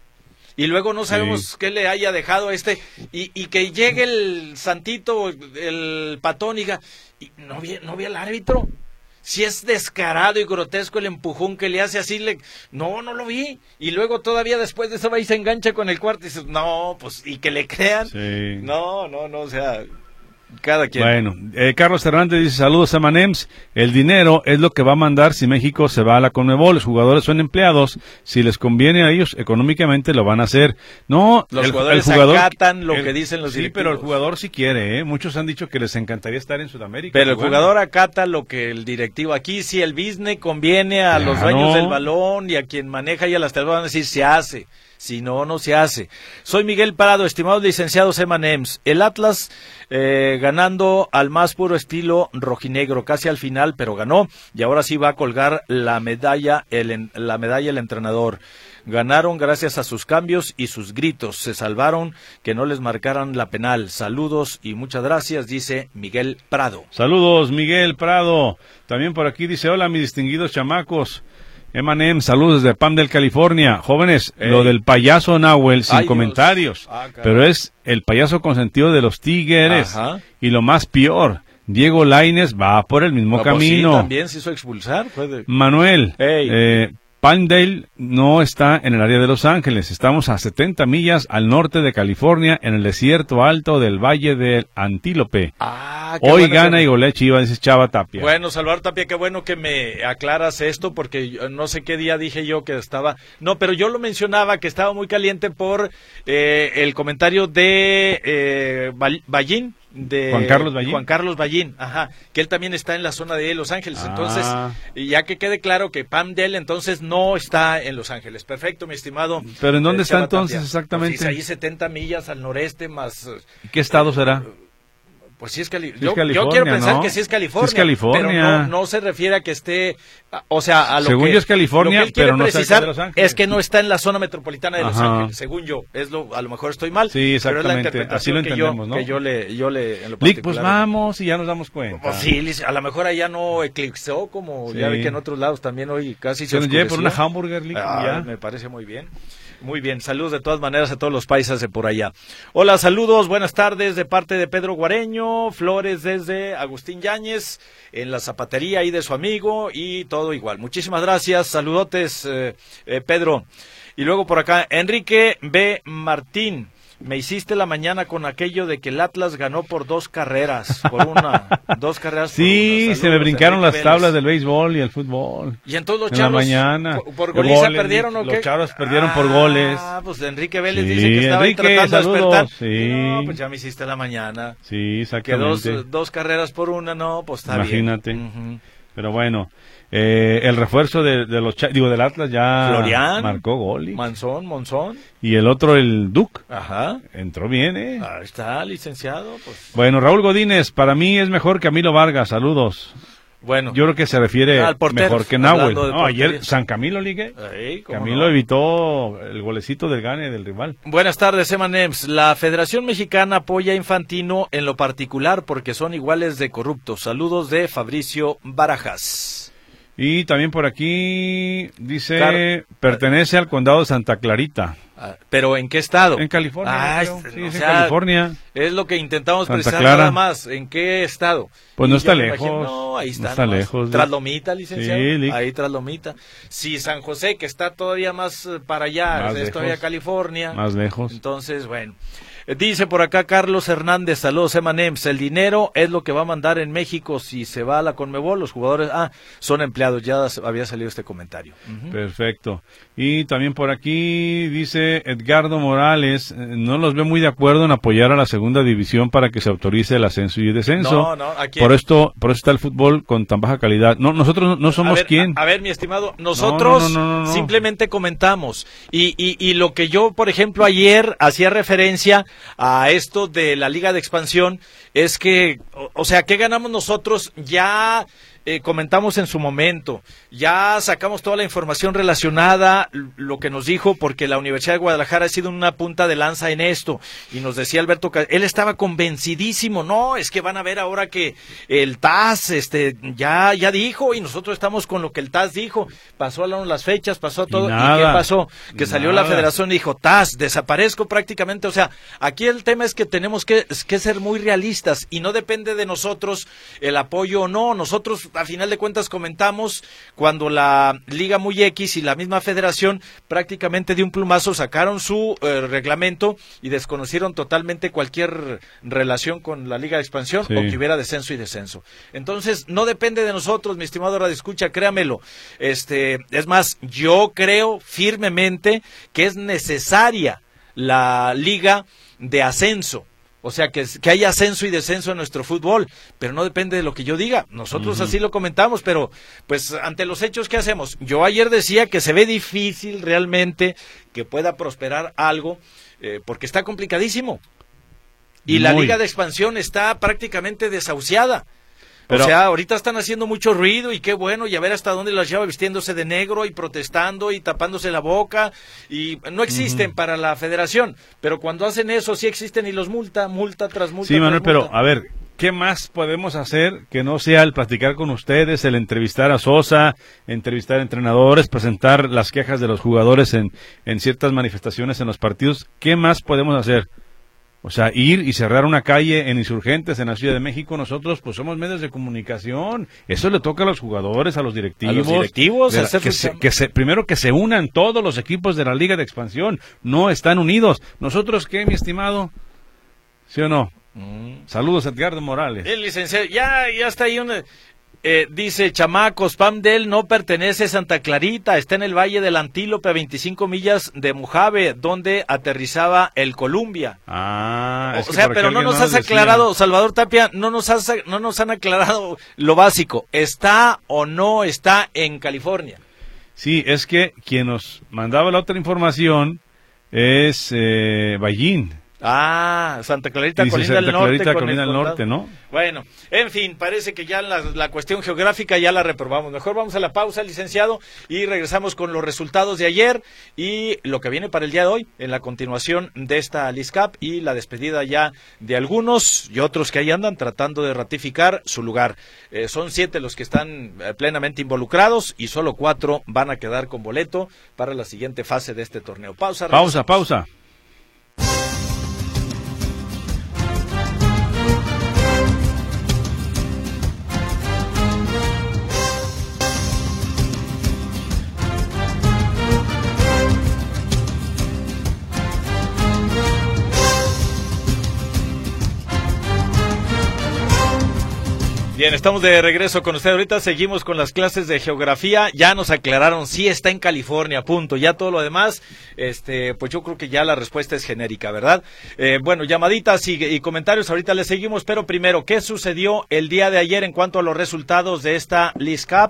S4: Y luego no sabemos qué le haya dejado y que llegue el santito, el patón, y no vi al árbitro. Si es descarado y grotesco el empujón que le hace así, no lo vi. Y luego todavía después de eso va y se engancha con el cuarto y dice, no, pues, y que le crean.
S1: Sí.
S4: No, o sea... Cada quien.
S1: Bueno, Carlos Hernández dice, saludos a Manems, el dinero es lo que va a mandar si México se va a la CONMEBOL, los jugadores son empleados, si les conviene a ellos económicamente lo van a hacer. No,
S4: los jugadores acatan lo que dicen los directivos.
S1: Sí, pero el jugador sí quiere, muchos han dicho que les encantaría estar en Sudamérica.
S4: Pero el jugador acata lo que el directivo, aquí si el business conviene a los dueños del balón y a quien maneja y a las televisoras van a decir se hace. Si no, no se hace. Soy Miguel Prado, estimados licenciados M&M's. El Atlas ganando al más puro estilo rojinegro, casi al final, pero ganó. Y ahora sí va a colgar la medalla el entrenador. Ganaron gracias a sus cambios y sus gritos. Se salvaron que no les marcaran la penal. Saludos y muchas gracias, dice Miguel Prado.
S1: Saludos, Miguel Prado. También por aquí dice, hola, mis distinguidos chamacos. M&M, saludos desde Palmdale, California. Jóvenes, lo del payaso Nahuel, sin comentarios. Pero es el payaso consentido de los Tigres.
S4: Ajá.
S1: Y lo más peor, Diego Lainez va por el mismo camino.
S4: Sí, también se hizo expulsar.
S1: Manuel, Palmdale no está en el área de Los Ángeles. Estamos a 70 millas al norte de California, en el desierto alto del Valle del Antílope. Hoy gana y golea Chivas, dice Chava Tapia.
S4: Bueno, Salvador Tapia, qué bueno que me aclaras esto, porque no sé qué día dije yo que estaba... No, pero yo lo mencionaba, que estaba muy caliente por el comentario de Ballín. De Juan Carlos Ballín, que él también está en la zona de Los Ángeles, entonces, ya que quede claro que Palmdale entonces no está en Los Ángeles. Perfecto, mi estimado.
S1: ¿Pero en dónde está entonces exactamente?
S4: Pues ahí 70 millas al noreste más...
S1: ¿Qué estado será?
S4: Pues sí es California. Yo quiero pensar que sí es California.
S1: Sí es California.
S4: Pero no se refiere a que esté, o sea, a lo
S1: según
S4: que...
S1: yo es California,
S4: lo que él quiere
S1: pero no
S4: precisar
S1: cerca de Los Ángeles.
S4: es que no está en la zona metropolitana de Los Ángeles, según yo. A lo mejor estoy mal,
S1: sí,
S4: pero es la interpretación
S1: así lo entendemos,
S4: que yo le en lo
S1: particular. Pues vamos y ya nos damos cuenta.
S4: Pues sí, a lo mejor allá no eclipsó, como ya ve que en otros lados también hoy casi se
S1: nos lleve por una hamburger,
S4: ya. Me parece muy bien. Muy bien, saludos de todas maneras a todos los paisas de por allá. Hola, saludos, buenas tardes de parte de Pedro Guareño, flores desde Agustín Yáñez, en la zapatería ahí de su amigo y todo igual. Muchísimas gracias, saludotes Pedro. Y luego por acá, Enrique B. Martín. Me hiciste la mañana con aquello de que el Atlas ganó por 2 carreras, por una, 2 carreras por
S1: sí,
S4: una.
S1: se me brincaron las tablas del béisbol y el fútbol.
S4: Y entonces los
S1: en
S4: Charros,
S1: la mañana,
S4: ¿por goliza perdieron o qué?
S1: Los Charros perdieron por goles.
S4: Ah, pues Enrique Vélez
S1: sí,
S4: dice que estaba
S1: Enrique,
S4: tratando de despertar.
S1: Sí.
S4: No, pues ya me hiciste la mañana.
S1: Sí, exactamente.
S4: Que 2 carreras por una, no, pues está
S1: Imagínate.
S4: bien. Imagínate.
S1: Pero bueno, el refuerzo de los del Atlas ya
S4: Florian,
S1: marcó gol.
S4: Monzón.
S1: Y el otro, el Duke.
S4: Ajá.
S1: Entró bien, ¿eh?
S4: Ahí está, licenciado. Pues.
S1: Bueno, Raúl Godínez, para mí es mejor que Camilo Vargas. Saludos.
S4: Bueno.
S1: Yo creo que se refiere
S4: al portero,
S1: mejor que Nahuel.
S4: No,
S1: ayer San Camilo ligue. Camilo evitó el golecito del gane del rival.
S4: Buenas tardes, Emanems. La Federación Mexicana apoya a Infantino en lo particular porque son iguales de corruptos. Saludos de Fabricio Barajas.
S1: Y también por aquí dice, pertenece al condado de Santa Clarita.
S4: ¿Pero en qué estado?
S1: En California.
S4: Sí,
S1: en California.
S4: Es lo que intentamos
S1: Santa
S4: precisar
S1: Clara.
S4: nada más. ¿En qué estado?
S1: Pues no está lejos.
S4: No, ahí está.
S1: No está lejos.
S4: Tras Lomita, licenciado.
S1: Sí,
S4: ahí tras Lomita. Si San José, que está todavía más para allá, es todavía California.
S1: Más lejos.
S4: Entonces, bueno. Dice por acá Carlos Hernández, saludos Emanems, el dinero es lo que va a mandar en México si se va a la Conmebol, los jugadores, son empleados, ya había salido este comentario.
S1: Perfecto. Y también por aquí dice Edgardo Morales, no los veo muy de acuerdo en apoyar a la segunda división para que se autorice el ascenso y el descenso.
S4: Aquí
S1: por esto está el fútbol con tan baja calidad. No, nosotros no somos quien.
S4: A ver, mi estimado, nosotros simplemente comentamos. Y lo que yo, por ejemplo, ayer hacía referencia a esto de la Liga de Expansión es que, o sea, ¿qué ganamos nosotros? Ya comentamos en su momento, ya sacamos toda la información relacionada, lo que nos dijo, porque la Universidad de Guadalajara ha sido una punta de lanza en esto, y nos decía Alberto, él estaba convencidísimo, no, es que van a ver ahora que el TAS ya dijo, y nosotros estamos con lo que el TAS dijo, pasó las fechas, pasó todo, ¿y qué pasó? Que salió la federación y dijo, TAS, desaparezco prácticamente, o sea, aquí el tema es que tenemos que ser muy realistas, y no depende de nosotros el apoyo o no, nosotros a final de cuentas comentamos cuando la Liga Muy X y la misma federación prácticamente de un plumazo sacaron su reglamento y desconocieron totalmente cualquier relación con la Liga de Expansión o que hubiera descenso y descenso. Entonces, no depende de nosotros, mi estimado radioescucha, créamelo. Es más, yo creo firmemente que es necesaria la Liga de Ascenso. O sea, que haya ascenso y descenso en nuestro fútbol, pero no depende de lo que yo diga. Nosotros así lo comentamos, pero pues ante los hechos, ¿qué hacemos? Yo ayer decía que se ve difícil realmente que pueda prosperar algo, porque está complicadísimo. Y la Liga de Expansión está prácticamente desahuciada. Pero, o sea, ahorita están haciendo mucho ruido y qué bueno, y a ver hasta dónde las lleva vistiéndose de negro y protestando y tapándose la boca, y no existen para la federación, pero cuando hacen eso sí existen y los multa tras multa.
S1: Sí, Manuel, pero a ver, ¿qué más podemos hacer que no sea el platicar con ustedes, el entrevistar a Sosa, entrevistar a entrenadores, presentar las quejas de los jugadores en ciertas manifestaciones en los partidos? ¿Qué más podemos hacer? O sea, ir y cerrar una calle en Insurgentes, en la Ciudad de México, nosotros pues somos medios de comunicación. Eso le toca a los jugadores, a los directivos. Primero que se unan todos los equipos de la Liga de Expansión. No están unidos. ¿Nosotros qué, mi estimado? ¿Sí o no? Saludos, Edgardo Morales.
S4: El licenciado, ya está ahí dice, chamacos, Pamdel no pertenece a Santa Clarita, está en el Valle del Antílope, a 25 millas de Mojave, donde aterrizaba el Columbia.
S1: O
S4: sea, pero no nos has aclarado, Salvador Tapia, no nos han aclarado lo básico, ¿está o no está en California?
S1: Sí, es que quien nos mandaba la otra información es Ballín.
S4: Santa Clarita colinda al norte.
S1: Santa Clarita colinda al norte, ¿no?
S4: Bueno, en fin, parece que ya la cuestión geográfica ya la reprobamos. Mejor vamos a la pausa, licenciado, y regresamos con los resultados de ayer y lo que viene para el día de hoy, en la continuación de esta Leagues Cup y la despedida ya de algunos y otros que ahí andan tratando de ratificar su lugar. Son 7 los que están plenamente involucrados y solo 4 van a quedar con boleto para la siguiente fase de este torneo. Pausa. Bien, estamos de regreso con usted. Ahorita seguimos con las clases de geografía. Ya nos aclararon, sí está en California, punto. Ya todo lo demás, pues yo creo que ya la respuesta es genérica, ¿verdad? Bueno, llamaditas y comentarios, ahorita le seguimos, pero primero, ¿qué sucedió el día de ayer en cuanto a los resultados de esta Leagues Cup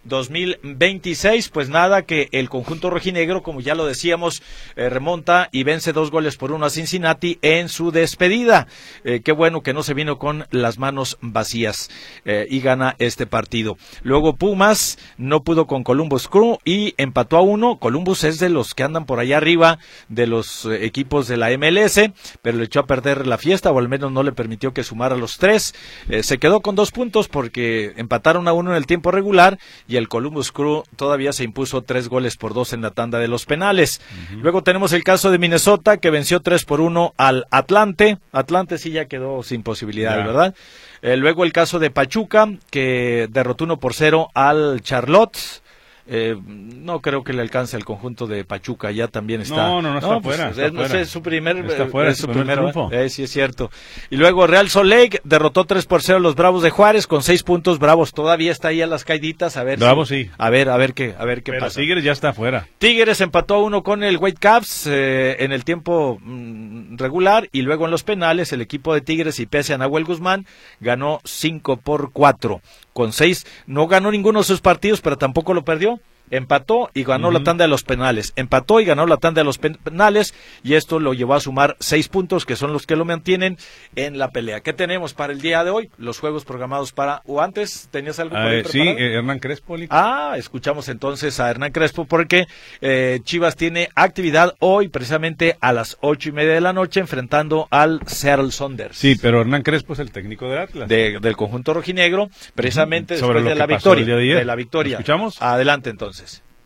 S4: 2026? Pues nada, que el conjunto rojinegro, como ya lo decíamos, remonta y vence 2-1 a Cincinnati en su despedida. Qué bueno que no se vino con las manos vacías. Y gana este partido. Luego Pumas no pudo con Columbus Crew y empató a 1. Columbus es de los que andan por allá arriba de los equipos de la MLS, pero le echó a perder la fiesta, o al menos no le permitió que sumara los 3. Se quedó con 2 puntos porque empataron a 1 en el tiempo regular y el Columbus Crew todavía se impuso 3-2 en la tanda de los penales. Luego tenemos el caso de Minnesota, que venció 3-1 al Atlante. Atlante sí ya quedó sin posibilidades, ¿verdad? Luego el caso de Pachuca, que derrotó 1-0 al Charlotte. No creo que le alcance al conjunto de Pachuca, ya también está.
S1: No, está fuera.
S4: Es su primer
S1: triunfo.
S4: Sí, es cierto. Y luego Real Salt Lake derrotó 3-0 a los Bravos de Juárez con 6 puntos. Bravos todavía está ahí a las caiditas, a ver.
S1: Bravos sí.
S4: A ver qué
S1: pero
S4: pasa.
S1: Tigres ya está fuera.
S4: Tigres empató a 1 con el Whitecaps en el tiempo regular, y luego en los penales el equipo de Tigres, y pese a Nahuel Guzmán, ganó 5-4. Con 6 no ganó ninguno de sus partidos, pero tampoco lo perdió. Empató y ganó la tanda de los penales. Empató y ganó la tanda de los penales, y esto lo llevó a sumar 6 puntos, que son los que lo mantienen en la pelea. ¿Qué tenemos para el día de hoy? Los juegos programados para... ¿O antes tenías algo por ahí preparado?
S1: Sí, Hernán Crespo.
S4: Escuchamos entonces a Hernán Crespo, porque Chivas tiene actividad hoy precisamente a las 8:30 de la noche enfrentando al Seattle Sounders.
S1: Sí, pero Hernán Crespo es el técnico del Atlas.
S4: Del conjunto rojinegro, precisamente
S1: después
S4: de la victoria.
S1: ¿Escuchamos?
S4: Adelante entonces.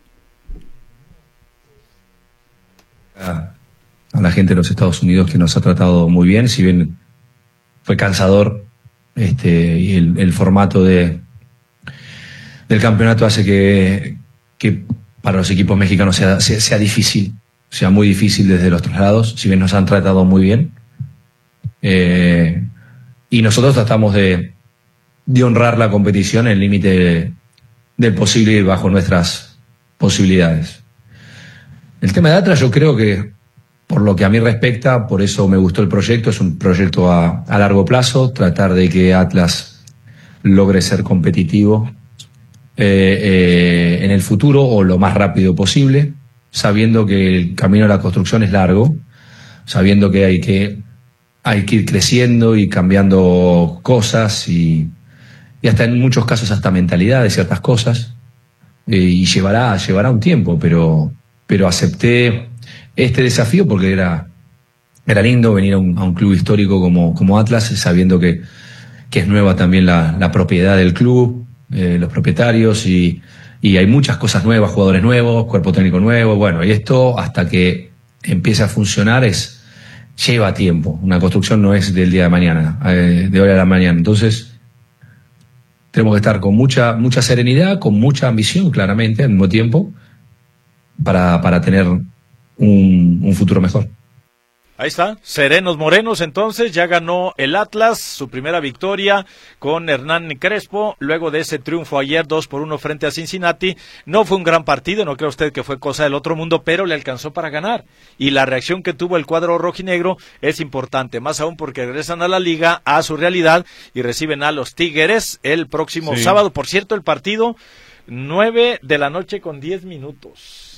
S6: A la gente de los Estados Unidos, que nos ha tratado muy bien, si bien fue cansador, y el formato del campeonato hace que para los equipos mexicanos sea difícil, sea muy difícil desde los traslados, si bien nos han tratado muy bien, y nosotros tratamos de honrar la competición en el límite del posible y bajo nuestras posibilidades. El tema de Atlas, yo creo que, por lo que a mí respecta, por eso me gustó el proyecto, es un proyecto a largo plazo, tratar de que Atlas logre ser competitivo en el futuro o lo más rápido posible, sabiendo que el camino a la construcción es largo, sabiendo que hay que ir creciendo y cambiando cosas y hasta en muchos casos hasta mentalidad de ciertas cosas, y llevará un tiempo, pero acepté este desafío porque era lindo venir a un club histórico como Atlas, sabiendo que es nueva también la propiedad del club, los propietarios, y hay muchas cosas nuevas, jugadores nuevos, cuerpo técnico nuevo, bueno, y esto hasta que empiece a funcionar lleva tiempo. Una construcción no es del día de mañana, de hoy a la mañana. Entonces tenemos que estar con mucha serenidad, con mucha ambición, claramente, al mismo tiempo, para tener un futuro mejor.
S4: Ahí está, serenos morenos. Entonces ya ganó el Atlas su primera victoria con Hernán Crespo, luego de ese triunfo ayer 2-1 frente a Cincinnati. No fue un gran partido, no cree usted que fue cosa del otro mundo, pero le alcanzó para ganar, y la reacción que tuvo el cuadro rojinegro es importante, más aún porque regresan a la liga, a su realidad, y reciben a los Tigres el próximo sábado. Por cierto, el partido 9 de la noche con 10 minutos.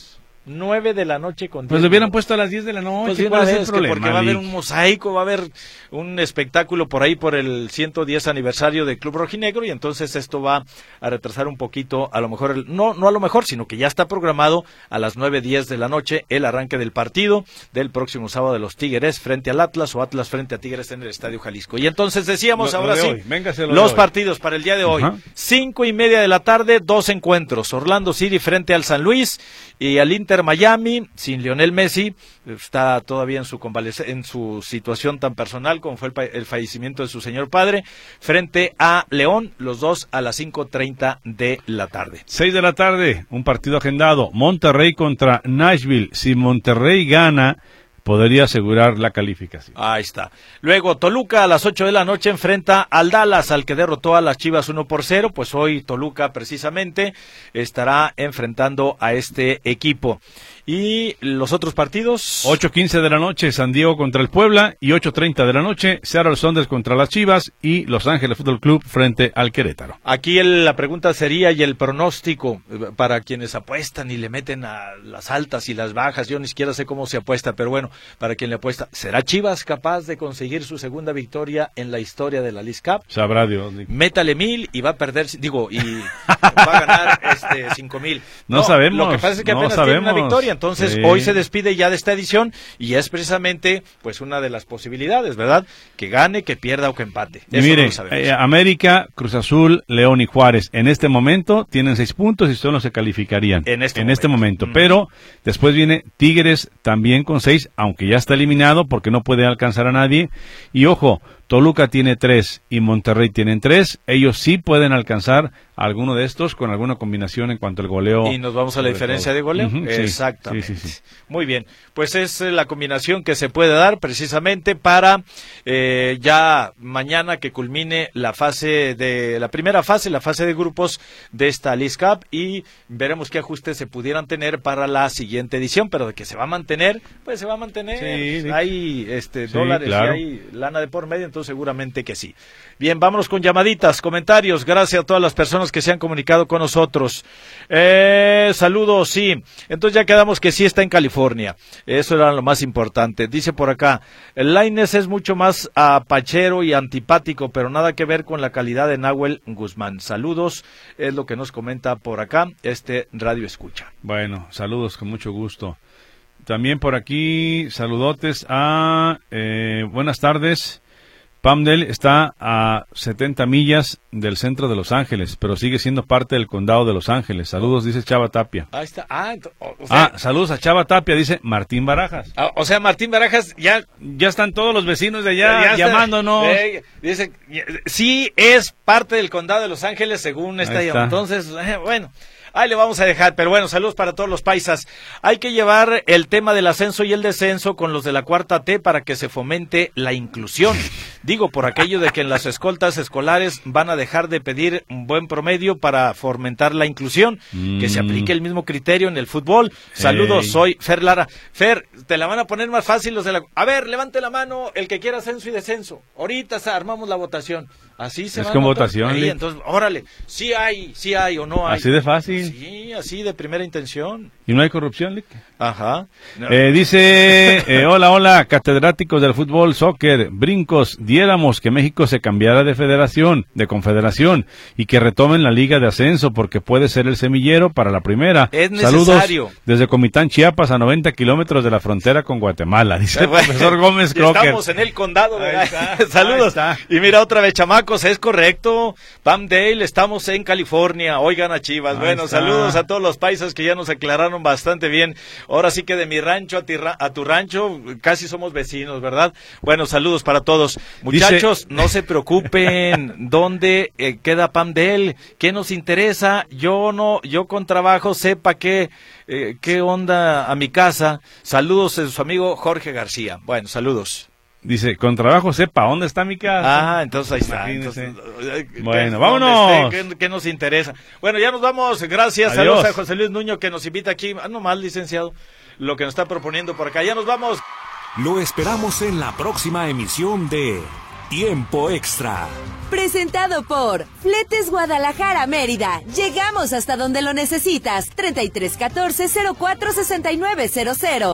S4: 9 de la noche con 10
S1: Pues lo hubieran
S4: minutos.
S1: puesto a las 10 de la noche.
S4: Pues
S1: ¿Cuál es el problema?
S4: porque va a haber un mosaico, va a haber un espectáculo por ahí por el 110 aniversario del Club Rojinegro, y entonces esto va a retrasar un poquito, a lo mejor, no a lo mejor, sino que ya está programado a las 9:10 de la noche el arranque del partido del próximo sábado de los Tigres frente al Atlas, o Atlas frente a Tigres en el Estadio Jalisco. Y entonces decíamos, ahora sí, los partidos para el día de hoy. 5:30 de la tarde, 2 encuentros. Orlando City frente al San Luis y al Inter Miami, sin Lionel Messi, está todavía en su situación tan personal como fue el fallecimiento de su señor padre, frente a León, los dos a las 5:30 de la tarde.
S1: 6 de la tarde, un partido agendado, Monterrey contra Nashville. Si Monterrey gana, podría asegurar la calificación.
S4: Ahí está. Luego, Toluca a las 8 de la noche enfrenta al Dallas, al que derrotó a las Chivas 1-0. Pues hoy Toluca precisamente estará enfrentando a este equipo. ¿Y los otros partidos?
S1: 8:15 de la noche, San Diego contra el Puebla, y 8:30 de la noche, Seattle Sounders contra las Chivas y Los Ángeles Fútbol Club frente al Querétaro.
S4: Aquí la pregunta sería, y el pronóstico para quienes apuestan y le meten a las altas y las bajas, yo ni siquiera sé cómo se apuesta, pero bueno, para quien le apuesta, ¿será Chivas capaz de conseguir su segunda victoria en la historia de la League Cup?
S1: Sabrá Dios.
S4: Métale 1,000 y va a perder, y va a ganar 5,000.
S1: No sabemos.
S4: Lo que pasa es que apenas tiene una victoria. Entonces, hoy se despide ya de esta edición y es precisamente pues una de las posibilidades, ¿verdad? Que gane, que pierda o que empate.
S1: Y mire, América, Cruz Azul, León y Juárez en este momento tienen 6 puntos y solo se calificarían en este momento. Pero después viene Tigres también con 6, aunque ya está eliminado porque no puede alcanzar a nadie. Y ojo, Toluca tiene 3 y Monterrey tienen 3. Ellos sí pueden alcanzar a alguno de estos con alguna combinación en cuanto al goleo.
S4: Y nos vamos a la diferencia de goleo. Exactamente.
S1: Sí.
S4: Muy bien. Pues es la combinación que se puede dar precisamente para ya mañana que culmine la primera fase, la fase de grupos de esta League Cup, y veremos qué ajustes se pudieran tener para la siguiente edición, pero de que se va a mantener, pues se va a mantener.
S1: Sí.
S4: Hay dólares, claro. Y hay lana de por medio, entonces seguramente que sí. Bien, vámonos con llamaditas, comentarios. Gracias a todas las personas que se han comunicado con nosotros. Saludos, sí. Entonces ya quedamos que sí está en California. Eso era lo más importante. Dice por acá, el Lainez es mucho más apachero y antipático, pero nada que ver con la calidad de Nahuel Guzmán. Saludos, es lo que nos comenta por acá Radio Escucha.
S1: Bueno, saludos con mucho gusto. También por aquí, saludotes a buenas tardes. Palmdale está a 70 millas del centro de Los Ángeles, pero sigue siendo parte del condado de Los Ángeles. Saludos, dice Chava Tapia.
S4: Ahí está.
S1: Saludos a Chava Tapia, dice Martín Barajas.
S4: O sea, Martín Barajas, ya
S1: están todos los vecinos de allá llamándonos.
S4: Dice, sí es parte del condado de Los Ángeles, según está. Entonces, bueno. Ahí le vamos a dejar, pero bueno, saludos para todos los paisas. Hay que llevar el tema del ascenso y el descenso con los de la cuarta T para que se fomente la inclusión. Digo, por aquello de que en las escoltas escolares van a dejar de pedir un buen promedio para fomentar la inclusión, que se aplique el mismo criterio en el fútbol. Saludos, soy Fer Lara. Fer, te la van a poner más fácil los de la... A ver, levante la mano el que quiera ascenso y descenso. Ahorita armamos la votación. Así se va.
S1: Es con votación.
S4: Ahí, entonces, órale, sí hay o no hay.
S1: Así de fácil.
S4: Sí, así de primera intención.
S1: ¿Y no hay corrupción, Lick?
S4: Ajá. No.
S1: Dice, hola, catedráticos del fútbol, soccer, brincos, diéramos que México se cambiara de confederación, y que retomen la liga de ascenso, porque puede ser el semillero para la primera.
S4: Es necesario.
S1: Saludos desde Comitán, Chiapas, a 90 kilómetros de la frontera con Guatemala, dice el profesor Gómez Crocker.
S4: Estamos en el condado, saludos. Y mira, otra vez, chamacos, es correcto, Palmdale, estamos en California, oigan a Chivas. Bueno, saludos a todos los paisas que ya nos aclararon bastante bien. Ahora sí que de mi rancho a tu rancho, casi somos vecinos, ¿verdad? Bueno, saludos para todos. Muchachos, no se preocupen. ¿Dónde queda Palmdale? ¿Qué nos interesa? Yo con trabajo sepa qué onda a mi casa. Saludos de su amigo Jorge García. Bueno, saludos.
S1: Dice, con trabajo sepa, ¿dónde está mi casa?
S4: Entonces ahí está. Entonces,
S1: bueno, vámonos.
S4: ¿Qué nos interesa? Bueno, ya nos vamos. Gracias.
S1: Adiós.
S4: Saludos a José Luis Nuño, que nos invita aquí. Nomás, licenciado, lo que nos está proponiendo por acá. Ya nos vamos.
S2: Lo esperamos en la próxima emisión de Tiempo Extra.
S3: Presentado por Fletes Guadalajara Mérida. Llegamos hasta donde lo necesitas. 3314-046900.